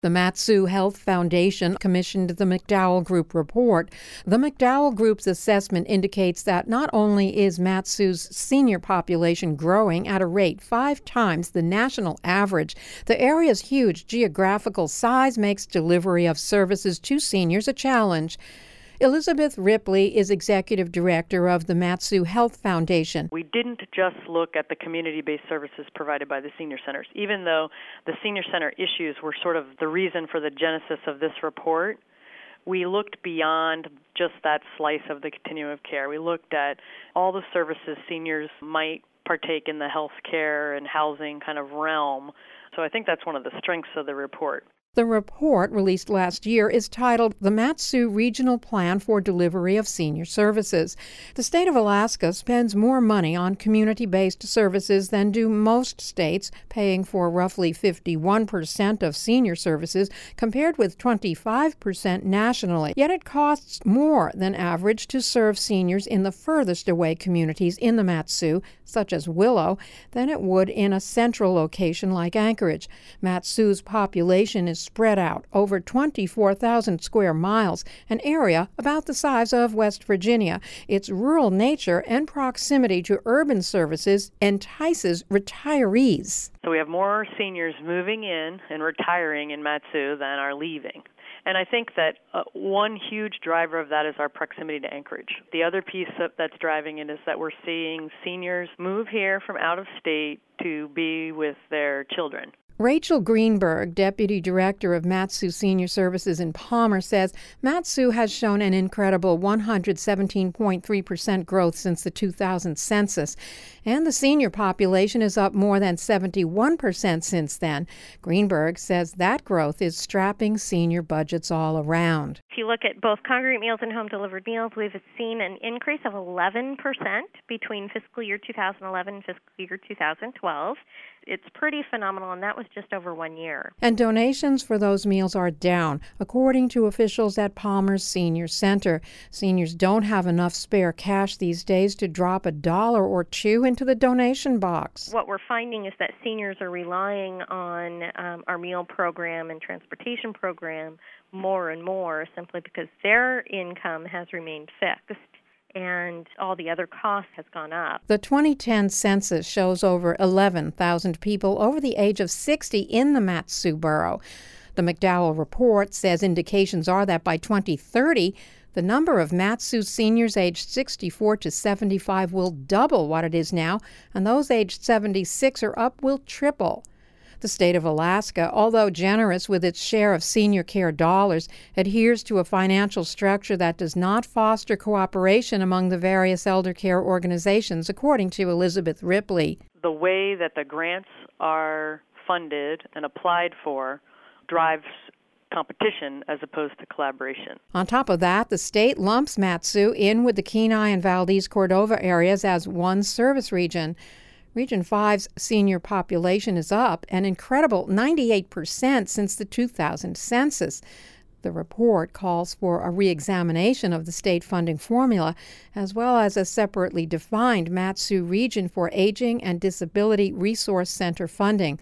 The Mat-Su Health Foundation commissioned the McDowell Group report. The McDowell Group's assessment indicates that not only is Mat-Su's senior population growing at a rate 5 times the national average, the area's huge geographical size makes delivery of services to seniors a challenge. Elizabeth Ripley is executive director of the Mat-Su Health Foundation. We didn't just look at the community-based services provided by the senior centers. Even though the senior center issues were sort of the reason for the genesis of this report, we looked beyond just that slice of the continuum of care. We looked at all the services seniors might partake in the health care and housing kind of realm. So I think that's one of the strengths of the report. The report, released last year, is titled The Mat-Su Regional Plan for Delivery of Senior Services. The state of Alaska spends more money on community-based services than do most states, paying for roughly 51% of senior services compared with 25% nationally. Yet it costs more than average to serve seniors in the furthest away communities in the Mat-Su, such as Willow, than it would in a central location like Anchorage. Mat-Su's population is spread out over 24,000 square miles, an area about the size of West Virginia. Its rural nature and proximity to urban services entices retirees. So we have more seniors moving in and retiring in Mat-Su than are leaving. And I think that one huge driver of that is our proximity to Anchorage. The other piece that's driving it is that we're seeing seniors move here from out of state to be with their children. Rachel Greenberg, Deputy Director of Mat-Su Senior Services in Palmer, says Mat-Su has shown an incredible 117.3% growth since the 2000 census, and the senior population is up more than 71% since then. Greenberg says that growth is strapping senior budgets all around. If you look at both congregate meals and home-delivered meals, we've seen an increase of 11% between fiscal year 2011 and fiscal year 2012. It's pretty phenomenal, and that was just over 1 year. And donations for those meals are down, according to officials at Palmer's Senior Center. Seniors don't have enough spare cash these days to drop $1 or $2 into the donation box. What we're finding is that seniors are relying on our meal program and transportation program more and more simply because their income has remained fixed and all the other costs has gone up. The 2010 census shows over 11,000 people over the age of 60 in the Mat-Su borough. The McDowell report says indications are that by 2030, the number of Mat-Su seniors aged 64 to 75 will double what it is now, and those aged 76 or up will triple. The state of Alaska, although generous with its share of senior care dollars, adheres to a financial structure that does not foster cooperation among the various elder care organizations, according to Elizabeth Ripley. The way that the grants are funded and applied for drives competition as opposed to collaboration. On top of that, the state lumps Mat-Su in with the Kenai and Valdez-Cordova areas as one service region. Region 5's senior population is up an incredible 98% since the 2000 census. The report calls for a re-examination of the state funding formula, as well as a separately defined Mat-Su region for Aging and Disability Resource Center funding.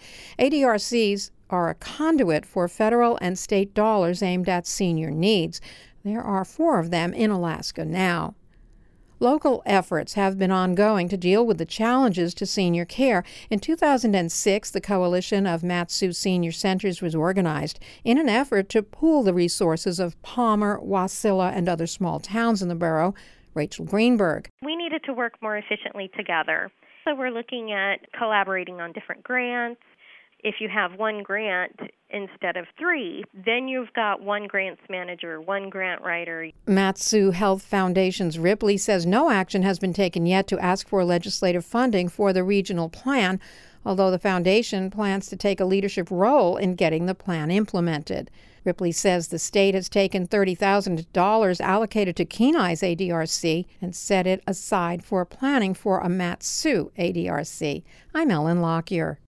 ADRCs are a conduit for federal and state dollars aimed at senior needs. There are 4 of them in Alaska now. Local efforts have been ongoing to deal with the challenges to senior care. In 2006, the Coalition of Mat-Su Senior Centers was organized in an effort to pool the resources of Palmer, Wasilla, and other small towns in the borough. Rachel Greenberg. We needed to work more efficiently together. So we're looking at collaborating on different grants. If you have one grant instead of 3, then you've got one grants manager, one grant writer. Mat-Su Health Foundation's Ripley says no action has been taken yet to ask for legislative funding for the regional plan, although the foundation plans to take a leadership role in getting the plan implemented. Ripley says the state has taken $30,000 allocated to Kenai's ADRC and set it aside for planning for a Mat-Su ADRC. I'm Ellen Lockyer.